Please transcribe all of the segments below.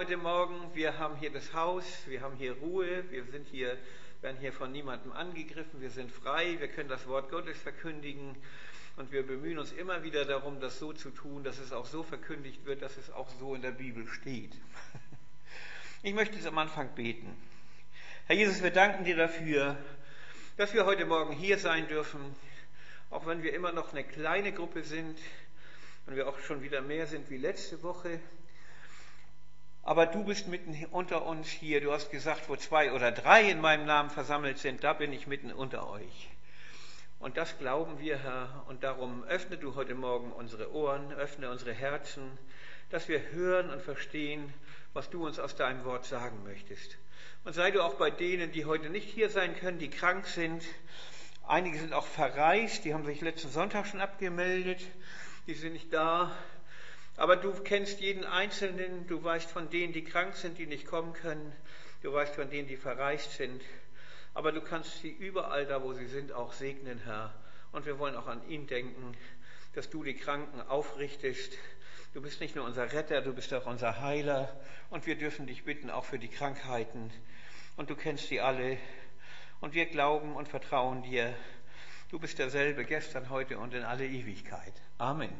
heute Morgen. Wir haben hier das Haus, wir haben hier Ruhe, werden hier von niemandem angegriffen, wir sind frei, wir können das Wort Gottes verkündigen und wir bemühen uns immer wieder darum, das so zu tun, dass es auch so verkündigt wird, dass es auch so in der Bibel steht. Ich möchte jetzt am Anfang beten. Herr Jesus, wir danken dir dafür, dass wir heute Morgen hier sein dürfen, auch wenn wir immer noch eine kleine Gruppe sind und wir auch schon wieder mehr sind wie letzte Woche. Aber du bist mitten unter uns hier. Du hast gesagt, wo 2 oder 3 in meinem Namen versammelt sind, da bin ich mitten unter euch. Und das glauben wir, Herr. Und darum öffne du heute Morgen unsere Ohren, öffne unsere Herzen, dass wir hören und verstehen, was du uns aus deinem Wort sagen möchtest. Und sei du auch bei denen, die heute nicht hier sein können, die krank sind. Einige sind auch verreist, die haben sich letzten Sonntag schon abgemeldet, die sind nicht da. Aber du kennst jeden Einzelnen, du weißt von denen, die krank sind, die nicht kommen können, du weißt von denen, die verreist sind. Aber du kannst sie überall da, wo sie sind, auch segnen, Herr. Und wir wollen auch an ihn denken, dass du die Kranken aufrichtest. Du bist nicht nur unser Retter, du bist auch unser Heiler. Und wir dürfen dich bitten, auch für die Krankheiten. Und du kennst sie alle. Und wir glauben und vertrauen dir. Du bist derselbe gestern, heute und in alle Ewigkeit. Amen.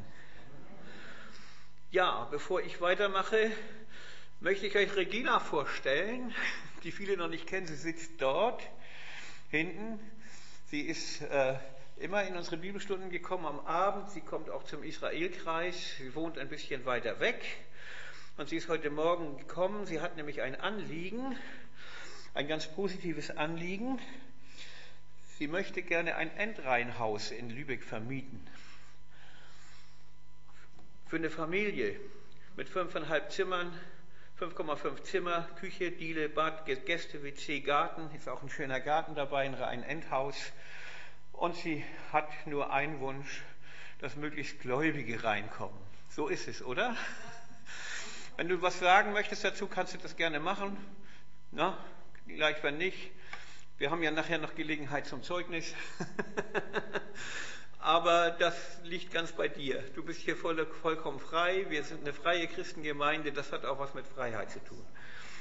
Ja, bevor ich weitermache, möchte ich euch Regina vorstellen, die viele noch nicht kennen. Sie sitzt dort hinten. Sie ist immer in unsere Bibelstunden gekommen am Abend. Sie kommt auch zum Israelkreis. Sie wohnt ein bisschen weiter weg. Und sie ist heute Morgen gekommen. Sie hat nämlich ein Anliegen, ein ganz positives Anliegen. Sie möchte gerne ein Endreihenhaus in Lübeck vermieten. Für eine Familie mit 5,5 Zimmern, 5,5 Zimmer, Küche, Diele, Bad, Gäste, WC, Garten, ist auch ein schöner Garten dabei, ein Endhaus. Und sie hat nur einen Wunsch, dass möglichst Gläubige reinkommen. So ist es, oder? Wenn du was sagen möchtest dazu, kannst du das gerne machen. Na, gleich wenn nicht. Wir haben ja nachher noch Gelegenheit zum Zeugnis. Aber das liegt ganz bei dir. Du bist hier vollkommen frei. Wir sind eine freie Christengemeinde. Das hat auch was mit Freiheit zu tun.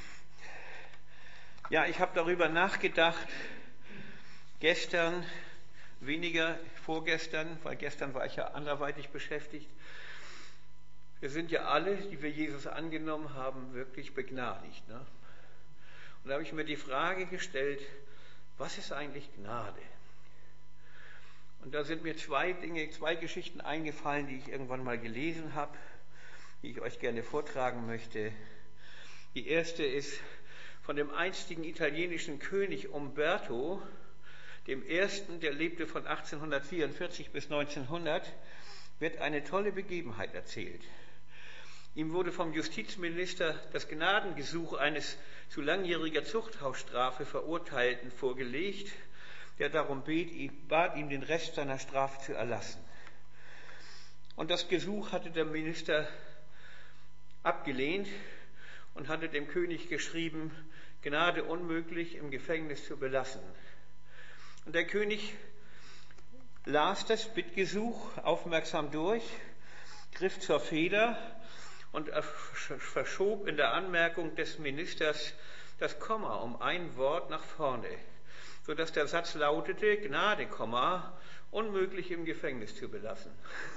Ja, ich habe darüber nachgedacht. Gestern, weniger vorgestern, weil gestern war ich ja anderweitig beschäftigt. Wir sind ja alle, die wir Jesus angenommen haben, wirklich begnadigt. Ne? Und da habe ich mir die Frage gestellt, was ist eigentlich Gnade? Und da sind mir zwei Geschichten eingefallen, die ich irgendwann mal gelesen habe, die ich euch gerne vortragen möchte. Die erste ist von dem einstigen italienischen König Umberto, dem ersten, der lebte von 1844 bis 1900, wird eine tolle Begebenheit erzählt. Ihm wurde vom Justizminister das Gnadengesuch eines zu langjähriger Zuchthausstrafe Verurteilten vorgelegt, der darum bat, ihm den Rest seiner Strafe zu erlassen. Und das Gesuch hatte der Minister abgelehnt und hatte dem König geschrieben, Gnade unmöglich, im Gefängnis zu belassen. Und der König las das Bittgesuch aufmerksam durch, griff zur Feder und verschob in der Anmerkung des Ministers das Komma um ein Wort nach vorne, sodass der Satz lautete, Gnade, unmöglich im Gefängnis zu belassen.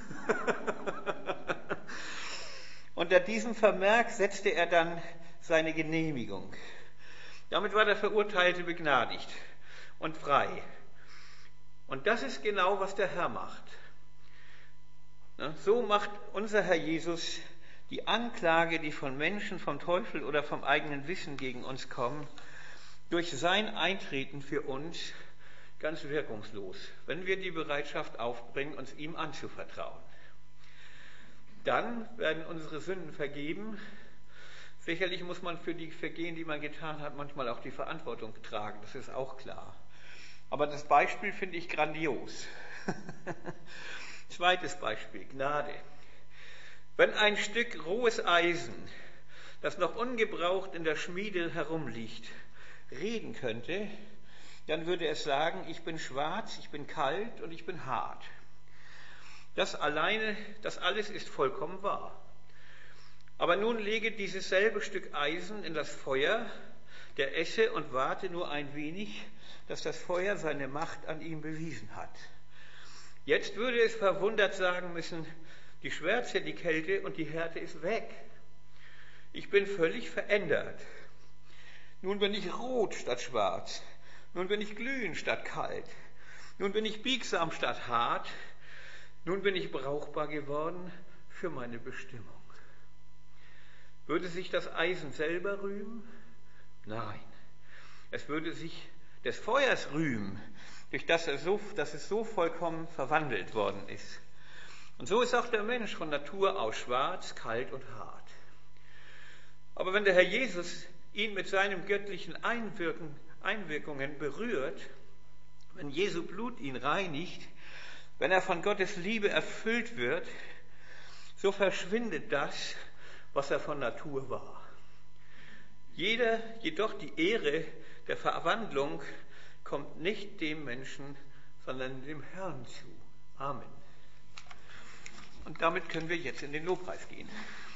Unter diesem Vermerk setzte er dann seine Genehmigung. Damit war der Verurteilte begnadigt und frei. Und das ist genau, was der Herr macht. So macht unser Herr Jesus die Anklage, die von Menschen, vom Teufel oder vom eigenen Wissen gegen uns kommt, durch sein Eintreten für uns ganz wirkungslos, wenn wir die Bereitschaft aufbringen, uns ihm anzuvertrauen. Dann werden unsere Sünden vergeben. Sicherlich muss man für die Vergehen, die man getan hat, manchmal auch die Verantwortung tragen, das ist auch klar. Aber das Beispiel finde ich grandios. Zweites Beispiel, Gnade. Wenn ein Stück rohes Eisen, das noch ungebraucht in der Schmiede herumliegt, reden könnte, dann würde es sagen, ich bin schwarz, ich bin kalt und ich bin hart. Das alles ist vollkommen wahr. Aber nun lege dieses selbe Stück Eisen in das Feuer, der esse und warte nur ein wenig, dass das Feuer seine Macht an ihm bewiesen hat. Jetzt würde es verwundert sagen müssen, die Schwärze, die Kälte und die Härte ist weg. Ich bin völlig verändert. Nun bin ich rot statt schwarz. Nun bin ich glühend statt kalt. Nun bin ich biegsam statt hart. Nun bin ich brauchbar geworden für meine Bestimmung. Würde sich das Eisen selber rühmen? Nein. Es würde sich des Feuers rühmen, durch das es so vollkommen verwandelt worden ist. Und so ist auch der Mensch von Natur aus schwarz, kalt und hart. Aber wenn der Herr Jesus ihn mit seinen göttlichen Einwirkungen berührt, wenn Jesu Blut ihn reinigt, wenn er von Gottes Liebe erfüllt wird, so verschwindet das, was er von Natur war. Jedoch die Ehre der Verwandlung kommt nicht dem Menschen, sondern dem Herrn zu. Amen. Und damit können wir jetzt in den Lobpreis gehen.